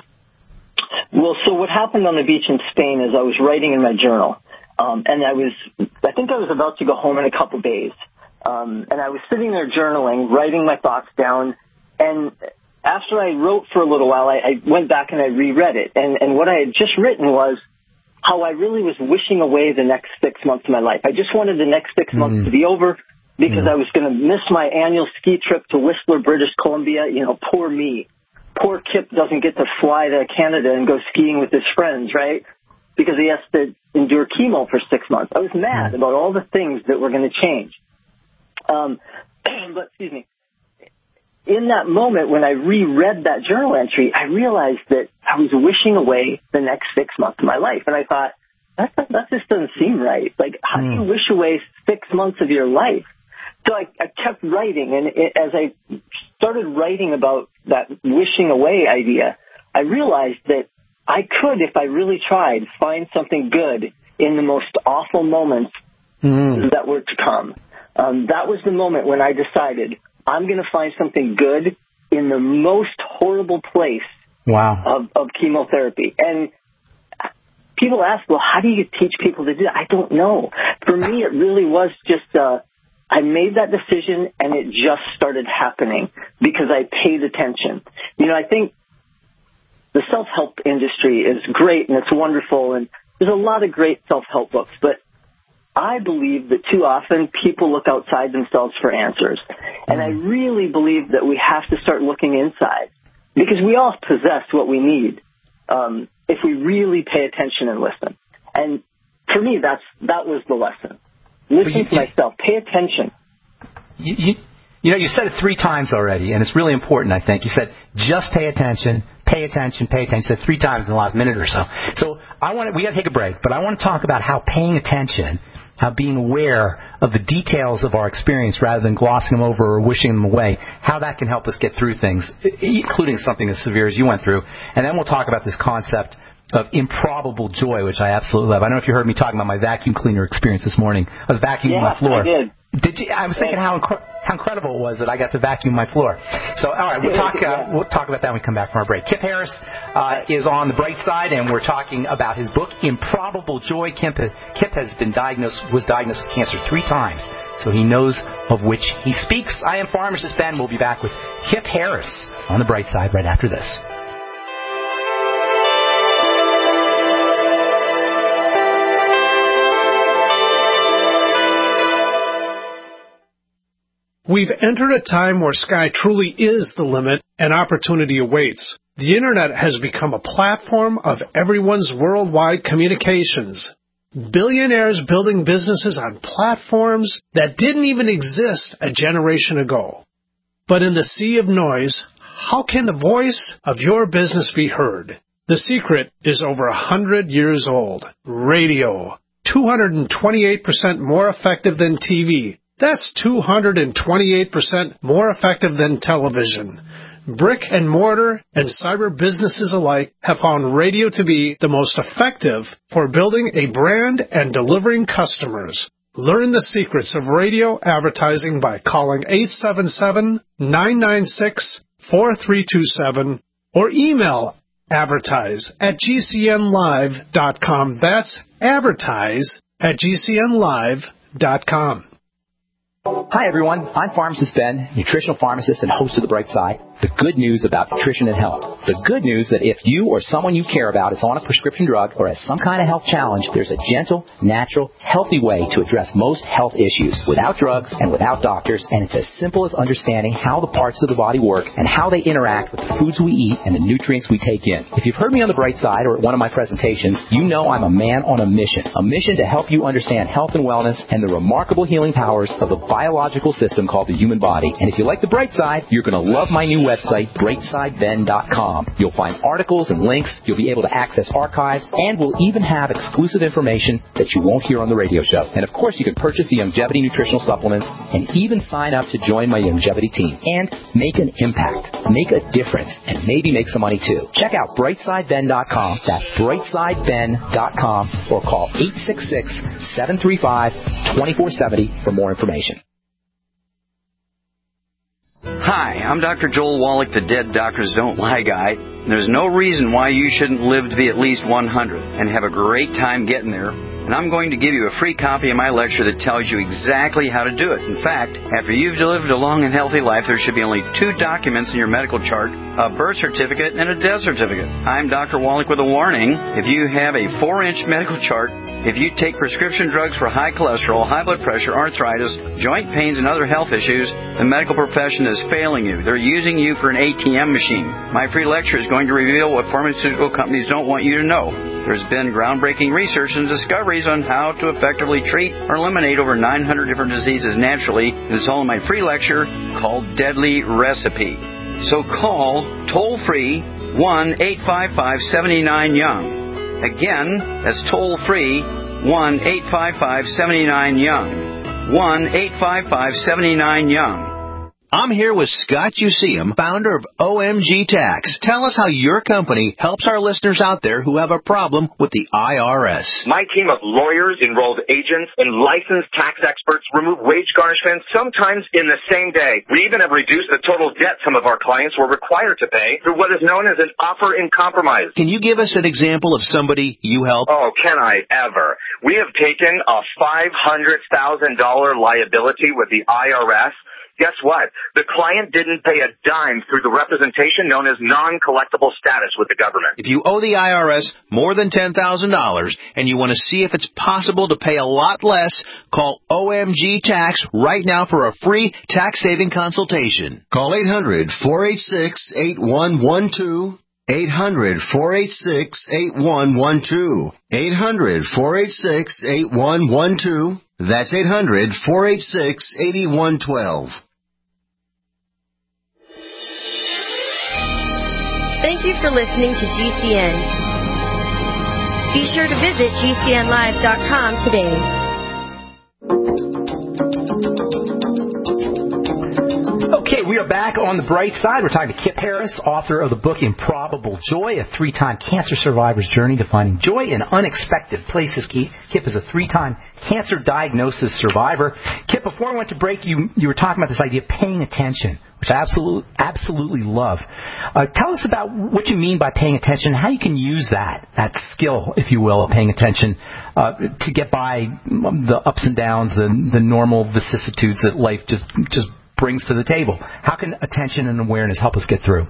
Well, so what happened on the beach in Spain is I was writing in my journal, um, and I was, I think I was about to go home in a couple days, um, and I was sitting there journaling, writing my thoughts down, and after I wrote for a little while, I, I went back and I reread it. And, and what I had just written was how I really was wishing away the next six months of my life. I just wanted the next six mm. months to be over because mm. I was going to miss my annual ski trip to Whistler, British Columbia. You know, poor me. Poor Kip doesn't get to fly to Canada and go skiing with his friends, right? Because he has to endure chemo for six months. I was mad mm. about all the things that were going to change. Um, but, excuse me, in that moment when I reread that journal entry, I realized that I was wishing away the next six months of my life. And I thought, that, that just doesn't seem right. Like, how do you wish away six months of your life? So I, I kept writing, and it, as I started writing about that wishing away idea, I realized that I could, if I really tried, find something good in the most awful moments mm. that were to come. Um, that was the moment when I decided I'm going to find something good in the most horrible place
wow.
of, of chemotherapy. And people ask, well, how do you teach people to do that? I don't know. For me, it really was just, uh, I made that decision and it just started happening because I paid attention. You know, I think the self-help industry is great and it's wonderful, and there's a lot of great self-help books, but I believe that too often people look outside themselves for answers. And I really believe that we have to start looking inside, because we all possess what we need um, if we really pay attention and listen. And for me, that's that was the lesson. Listen you, to myself. Pay attention.
You, you, you know, you said it three times already, and it's really important, I think. You said, just pay attention, pay attention, pay attention. You said three times in the last minute or so. So I want to, we got to take a break, but I want to talk about how paying attention, how being aware of the details of our experience rather than glossing them over or wishing them away, how that can help us get through things, including something as severe as you went through. And then we'll talk about this concept of improbable joy, which I absolutely love. I don't know if you heard me talking about my vacuum cleaner experience this morning. I was vacuuming
yeah,
my floor.
I did.
Did you? I was thinking how incre- how incredible it was that I got to vacuum my floor. So, all right, we'll talk uh, we'll talk about that when we come back from our break. Kip Harris uh, is on the bright side, and we're talking about his book, Improbable Joy. Kip, Kip has been diagnosed was diagnosed with cancer three times, so he knows of which he speaks. I am Pharmacist Ben. We'll be back with Kip Harris on the bright side right after this.
We've entered a time where sky truly is the limit and opportunity awaits. The Internet has become a platform of everyone's worldwide communications. Billionaires building businesses on platforms that didn't even exist a generation ago. But in the sea of noise, how can the voice of your business be heard? The secret is over a hundred years old. Radio. two hundred twenty-eight percent more effective than T V. That's two hundred twenty-eight percent more effective than television. Brick and mortar and cyber businesses alike have found radio to be the most effective for building a brand and delivering customers. Learn the secrets of radio advertising by calling eight seven seven, nine nine six, four three two seven or email advertise at g c n live dot com. That's advertise at g c n live dot com.
Hi, everyone. I'm Pharmacist Ben, nutritional pharmacist and host of The Bright Side. The good news about nutrition and health. The good news that if you or someone you care about is on a prescription drug or has some kind of health challenge, there's a gentle, natural, healthy way to address most health issues without drugs and without doctors, and it's as simple as understanding how the parts of the body work and how they interact with the foods we eat and the nutrients we take in. If you've heard me on The Bright Side or at one of my presentations, you know I'm a man on a mission, a mission to help you understand health and wellness and the remarkable healing powers of the biological system called the human body. And if you like The Bright Side, you're going to love my new website, bright side ben dot com. You'll find articles and links, you'll be able to access archives, and we'll even have exclusive information that you won't hear on the radio show. And of course, you can purchase the Youngevity nutritional supplements and even sign up to join my Youngevity team and make an impact, make a difference, and maybe make some money too. Check out bright side ben dot com. That's bright side ben dot com or call eight six six, seven three five, two four seven zero for more information.
Hi, I'm Doctor Joel Wallach, the Dead Doctors Don't Lie guy. There's no reason why you shouldn't live to be at least one hundred and have a great time getting there. And I'm going to give you a free copy of my lecture that tells you exactly how to do it. In fact, after you've lived a long and healthy life, there should be only two documents in your medical chart, a birth certificate and a death certificate. I'm Doctor Wallach with a warning. If you have a four-inch medical chart, if you take prescription drugs for high cholesterol, high blood pressure, arthritis, joint pains, and other health issues, the medical profession is failing you. They're using you for an A T M machine. My free lecture is going to reveal what pharmaceutical companies don't want you to know. There's been groundbreaking research and discoveries on how to effectively treat or eliminate over nine hundred different diseases naturally. It's all in my free lecture called Deadly Recipe. So call toll-free one eight five five, seven nine, young. Again, that's toll-free one eight five five, seven nine, young. one eight five five, seven nine, young.
I'm here with Scott Useum, founder of O M G Tax. Tell us how your company helps our listeners out there who have a problem with the I R S.
My team of lawyers, enrolled agents, and licensed tax experts remove wage garnishments sometimes in the same day. We even have reduced the total debt some of our clients were required to pay through what is known as an offer in compromise.
Can you give us an example of somebody you help?
Oh, can I ever? We have taken a five hundred thousand dollars liability with the I R S. Guess what? The client didn't pay a dime through the representation known as non-collectible status with the government.
If you owe the I R S more than ten thousand dollars and you want to see if it's possible to pay a lot less, call O M G Tax right now for a free tax-saving consultation.
Call eight hundred, four eight six, eight one one two. eight hundred, four eight six, eight one one two. eight hundred, four eight six, eight one one two. That's eight hundred, four eight six, eight one one two.
Thank you for listening to G C N. Be sure to visit G C N live dot com today.
Okay, we are back on the bright side. We're talking to Kip Harris, author of the book Improbable Joy, a three-time cancer survivor's journey to finding joy in unexpected places. Kip is a three-time cancer diagnosis survivor. Kip, before we went to break, you, you were talking about this idea of paying attention, which I absolutely, absolutely love. Uh, tell us about what you mean by paying attention, how you can use that, that skill, if you will, of paying attention uh, to get by the ups and downs, the, the normal vicissitudes that life just just brings to the table. How can attention and awareness help us get through?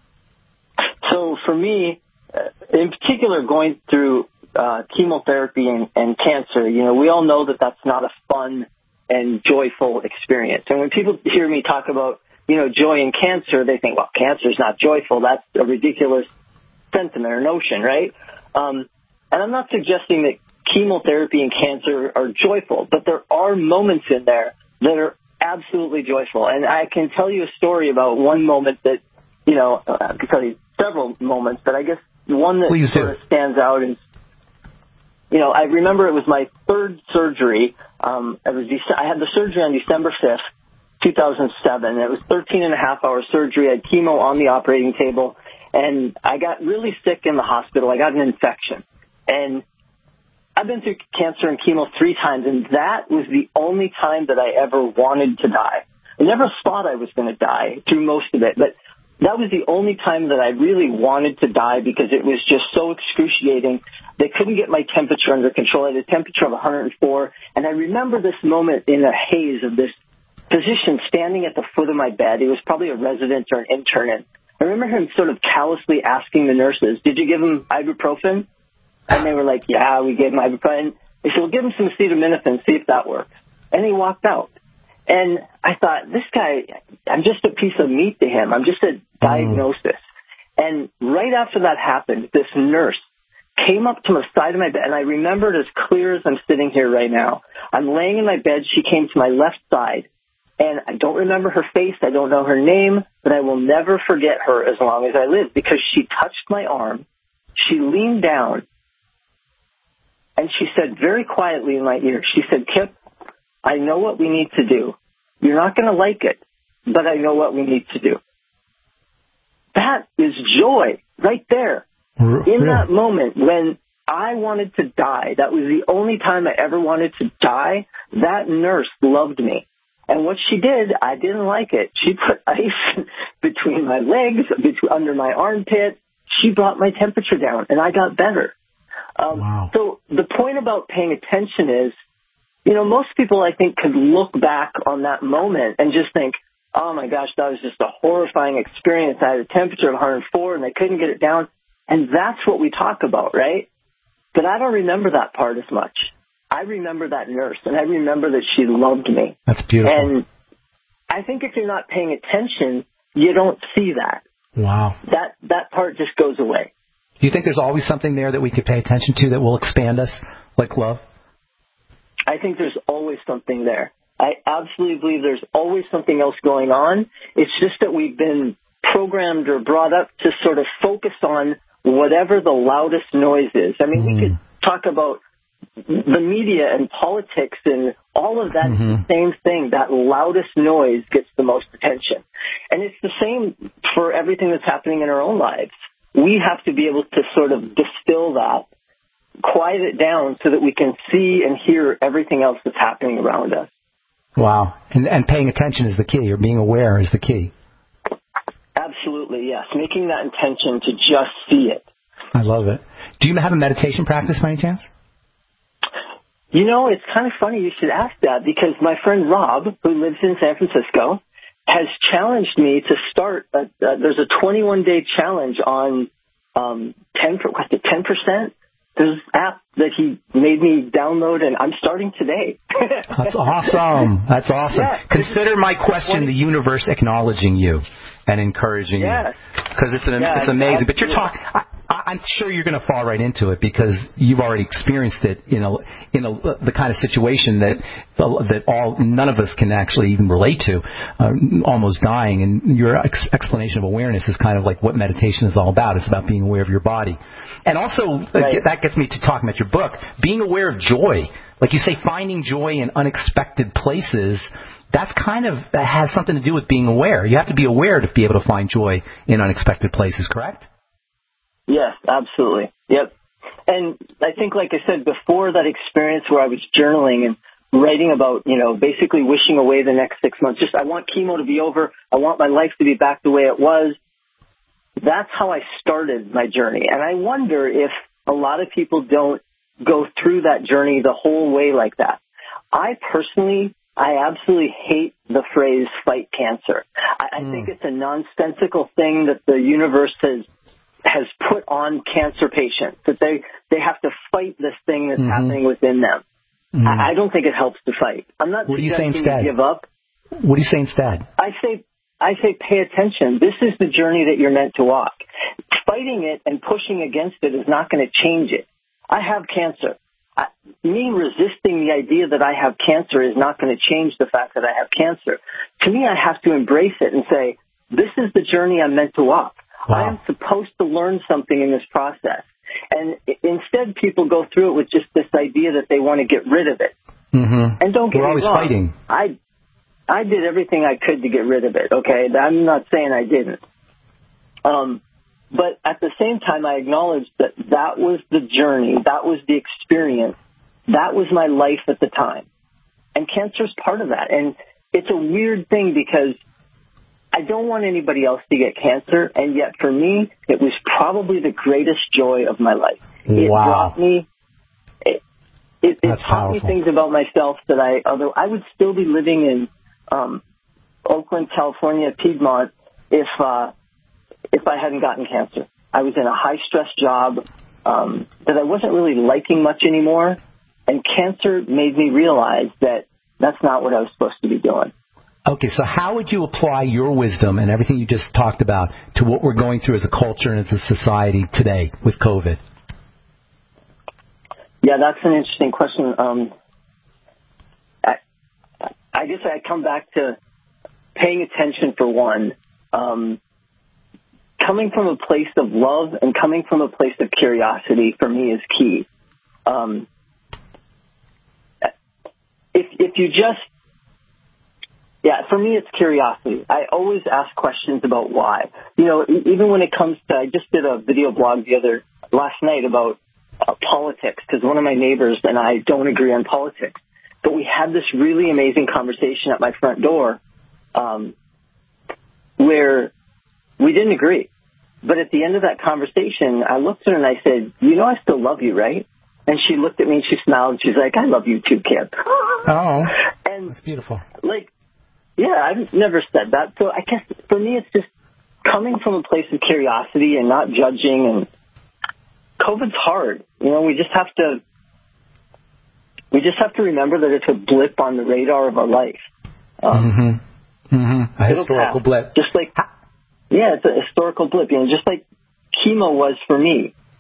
So for me, in particular, going through uh, chemotherapy and, and cancer, you know, we all know that that's not a fun and joyful experience. And when people hear me talk about, you know, joy in cancer, they think, well, cancer is not joyful. That's a ridiculous sentiment or notion, right? Um, and I'm not suggesting that chemotherapy and cancer are joyful, but there are moments in there that are absolutely joyful. And I can tell you a story about one moment that, you know, I can tell you several moments, but I guess the one that
Please
sort
do.
of stands out is, you know, I remember it was my third surgery. Um, it was Dece- I had the surgery on December fifth, two thousand seven. It was thirteen and a half hour surgery. I had chemo on the operating table, and I got really sick in the hospital. I got an infection. And I've been through cancer and chemo three times, and that was the only time that I ever wanted to die. I never thought I was going to die through most of it, but that was the only time that I really wanted to die because it was just so excruciating. They couldn't get my temperature under control. I had a temperature of one hundred four, and I remember this moment in a haze of this physician standing at the foot of my bed. He was probably a resident or an intern, and I remember him sort of callously asking the nurses, "Did you give him ibuprofen?" And they were like, "Yeah, we gave him ibuprofen." They said, "Well, give him some acetaminophen, see if that works." And he walked out. And I thought, this guy, I'm just a piece of meat to him. I'm just a diagnosis. Mm. And right after that happened, this nurse came up to the side of my bed, and I remember it as clear as I'm sitting here right now. I'm laying in my bed. She came to my left side, and I don't remember her face. I don't know her name, but I will never forget her as long as I live because she touched my arm. She leaned down, and she said very quietly in my ear, she said, "Kip, I know what we need to do. You're not going to like it, but I know what we need to do." That is joy right there.
Really?
In that moment when I wanted to die, that was the only time I ever wanted to die, that nurse loved me. And what she did, I didn't like it. She put ice between my legs, between, under my armpit. She brought my temperature down, and I got better. Um, wow. So the point about paying attention is, you know, most people, I think, could look back on that moment and just think, oh, my gosh, that was just a horrifying experience. I had a temperature of one hundred four, and I couldn't get it down. And that's what we talk about, right? But I don't remember that part as much. I remember that nurse, and I remember that she loved me.
That's beautiful.
And I think if you're not paying attention, you don't see that.
Wow.
That that part just goes away.
Do you think there's always something there that we could pay attention to that will expand us, like love?
I think there's always something there. I absolutely believe there's always something else going on. It's just that we've been programmed or brought up to sort of focus on whatever the loudest noise is. I mean, mm. we could talk about the media and politics and all of that. Mm-hmm. Is the same thing. That loudest noise gets the most attention. And it's the same for everything that's happening in our own lives. We have to be able to sort of distill that, quiet it down so that we can see and hear everything else that's happening around us.
Wow. And, and paying attention is the key, or being aware is the key.
Absolutely, yes. Making that intention to just see it.
I love it. Do you have a meditation practice by any chance?
You know, it's kind of funny you should ask that, because my friend Rob, who lives in San Francisco, has challenged me to start. A, uh, there's a twenty-one day challenge on um, ten, what's it, ten percent? There's an app that he made me download, and I'm starting today.
That's awesome. That's awesome. Yeah, Consider my question the universe acknowledging you and encouraging yeah. you, because it's an, yeah, it's amazing. But you're talking. I'm sure you're going to fall right into it because you've already experienced it in a in a, the kind of situation that that all none of us can actually even relate to, uh, almost dying. And your ex- explanation of awareness is kind of like what meditation is all about. It's about being aware of your body, and also right. uh, that gets me to talking about your book, being aware of joy. Like you say, finding joy in unexpected places. That's kind of that has something to do with being aware. You have to be aware to be able to find joy in unexpected places. Correct?
Yes, absolutely. Yep. And I think, like I said, before that experience where I was journaling and writing about, you know, basically wishing away the next six months, just I want chemo to be over. I want my life to be back the way it was. That's how I started my journey. And I wonder if a lot of people don't go through that journey the whole way like that. I personally, I absolutely hate the phrase fight cancer. I, mm. I think it's a nonsensical thing that the universe has has put on cancer patients, that they, they have to fight this thing that's mm-hmm. happening within them. Mm-hmm. I, I don't think it helps to fight. I'm not
what
suggesting
you say instead?
You give up.
What do you say instead?
I say, I say pay attention. This is the journey that you're meant to walk. Fighting it and pushing against it is not going to change it. I have cancer. I, me resisting the idea that I have cancer is not going to change the fact that I have cancer. To me, I have to embrace it and say, this is the journey I'm meant to walk. Wow. I am supposed to learn something in this process. And instead, people go through it with just this idea that they want to get rid of it.
Mm-hmm.
And don't get
We're
me
always
wrong.
Fighting.
I, I did everything I could to get rid of it, okay? I'm not saying I didn't. Um, but at the same time, I acknowledged that that was the journey. That was the experience. That was my life at the time. And cancer is part of that. And it's a weird thing because I don't want anybody else to get cancer, and yet for me, it was probably the greatest joy of my life. It
wow.
brought me, it, it, it taught
powerful.
me things about myself that I, although I would still be living in um, Oakland, California, Piedmont, if uh, if I hadn't gotten cancer. I was in a high-stress job um, that I wasn't really liking much anymore, and cancer made me realize that that's not what I was supposed to be doing.
Okay, so how would you apply your wisdom and everything you just talked about to what we're going through as a culture and as a society today with COVID?
Yeah, that's an interesting question. Um, I, I guess I come back to paying attention for one. Um, coming from a place of love and coming from a place of curiosity for me is key. Um, if if you just Yeah, for me, it's curiosity. I always ask questions about why. You know, even when it comes to, I just did a video blog the other, last night about uh, politics, because one of my neighbors and I don't agree on politics. But we had this really amazing conversation at my front door um, where we didn't agree. But at the end of that conversation, I looked at her and I said, you know, I still love you, right? And she looked at me and she smiled and she's like, I love you too, kid.
Oh,
and
that's beautiful.
Like, yeah, I've never said that. So I guess for me, it's just coming from a place of curiosity and not judging. And COVID's hard. You know, we just have to, we just have to remember that it's a blip on the radar of our life. Um,
mm-hmm. Mm-hmm. A historical
pass.
blip.
Just like, yeah, it's a historical blip. You know, just like chemo was for me.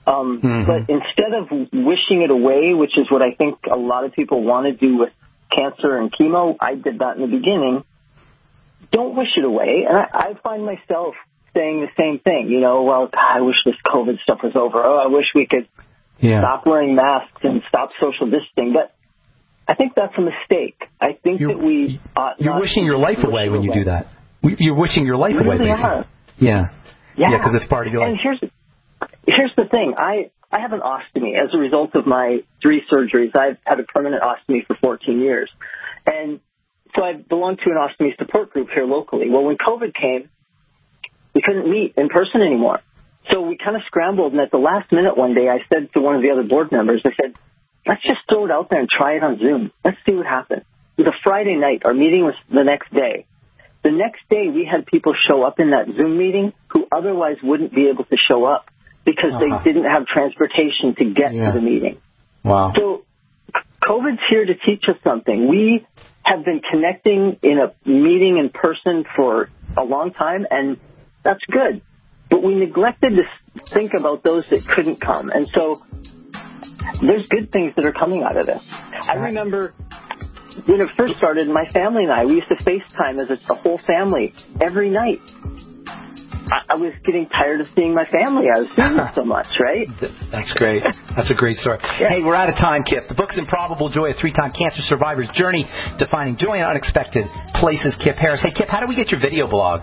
Um,
Mm-hmm.
But instead of wishing it away, which is what I think a lot of people want to do with cancer and chemo, I did that in the beginning. Don't wish it away. And I, I find myself saying the same thing. You know, well, God, I wish this COVID stuff was over. Oh, I wish we could
yeah.
stop wearing masks and stop social distancing. But I think that's a mistake. I think
you're,
that we ought
You're
not
wishing your life away when you
away.
do that. You're wishing your life
you
away,
really
basically.
are.
Yeah.
Yeah.
Yeah, because it's part of your life.
And here's, here's the thing. I, I have an ostomy. As a result of my three surgeries, I've had a permanent ostomy for fourteen years. And so I belong to an ostomy support group here locally. Well, when COVID came, we couldn't meet in person anymore. So we kind of scrambled, and at the last minute one day, I said to one of the other board members, I said, let's just throw it out there and try it on Zoom. Let's see what happens. It was a Friday night. Our meeting was the next day. The next day, we had people show up in that Zoom meeting who otherwise wouldn't be able to show up because uh-huh. they didn't have transportation to get yeah. to the meeting.
Wow.
So COVID's here to teach us something. We have been connecting in a meeting in person for a long time, and that's good. But we neglected to think about those that couldn't come. And so there's good things that are coming out of this. I remember when it first started, my family and I, we used to FaceTime as a, a whole family every night. I, I was getting tired of seeing my family. I was seeing them so much, right?
That's great. That's a great story. Yeah. Hey, we're out of time, Kip. The book's Improbable Joy, a three-time cancer survivor's journey to finding joy in unexpected places. Kip Harris. Hey, Kip, how do we get your video blog?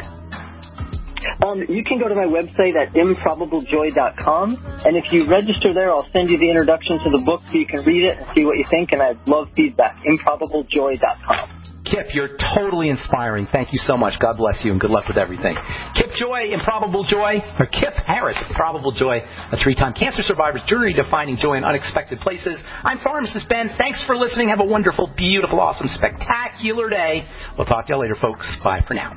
Um, you can go to my website at improbable joy dot com, and if you register there, I'll send you the introduction to the book so you can read it and see what you think, and I'd love feedback. improbable joy dot com.
Kip, you're totally inspiring. Thank you so much. God bless you, and good luck with everything. Kip Joy, Improbable Joy, or Kip Harris, Improbable Joy, a three-time cancer survivor's journey to finding joy in unexpected places. I'm Pharmacist Ben. Thanks for listening. Have a wonderful, beautiful, awesome, spectacular day. We'll talk to you later, folks. Bye for now.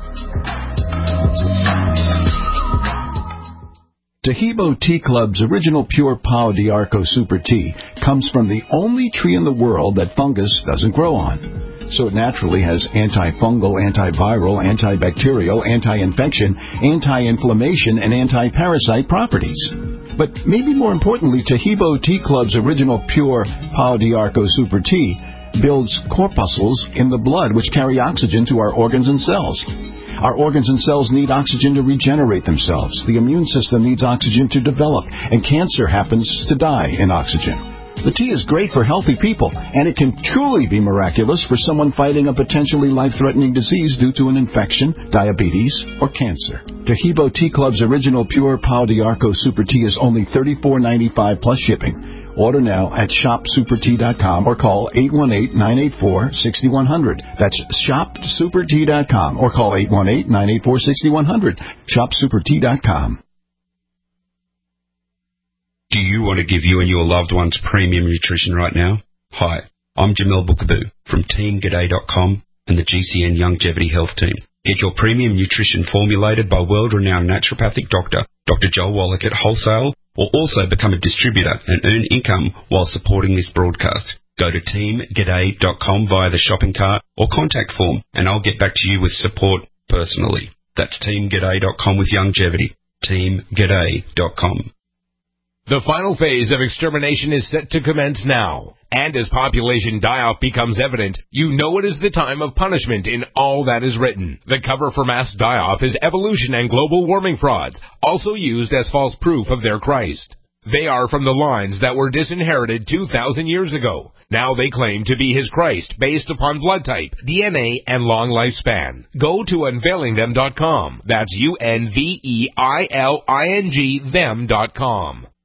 Taheebo Tea Club's original pure Pau d'Arco Super Tea comes from the only tree in the world that fungus doesn't grow on. So it naturally has antifungal, antiviral, antibacterial, anti-infection, anti-inflammation, and anti-parasite properties. But maybe more importantly, Taheebo Tea Club's original pure Pau d'Arco Super Tea builds corpuscles in the blood which carry oxygen to our organs and cells. Our organs and cells need oxygen to regenerate themselves. The immune system needs oxygen to develop, and cancer happens to die in oxygen. The tea is great for healthy people, and it can truly be miraculous for someone fighting a potentially life-threatening disease due to an infection, diabetes, or cancer. Taheebo Tea Club's original pure Pau d'Arco Super Tea is only thirty-four ninety-five plus shipping. Order now at shop super tea dot com or call eight one eight, nine eight four, six one zero zero. That's shop super tea dot com or call eight one eight, nine eight four, six one zero zero. shop super tea dot com.
Do you want to give you and your loved ones premium nutrition right now? Hi, I'm Jamel Bookaboo from team g'day dot com and the G C N Longevity Health Team. Get your premium nutrition formulated by world-renowned naturopathic doctor, Doctor Joel Wallach at wholesale, or also become a distributor and earn income while supporting this broadcast. Go to team g'day dot com via the shopping cart or contact form, and I'll get back to you with support personally. That's team g'day dot com with longevity. team g'day dot com.
The final phase of extermination is set to commence now. And as population die-off becomes evident, you know it is the time of punishment in all that is written. The cover for mass die-off is evolution and global warming frauds, also used as false proof of their Christ. They are from the lines that were disinherited two thousand years ago. Now they claim to be his Christ based upon blood type, D N A, and long lifespan. Go to unveiling them dot com. That's U N V E I L I N G them dot com.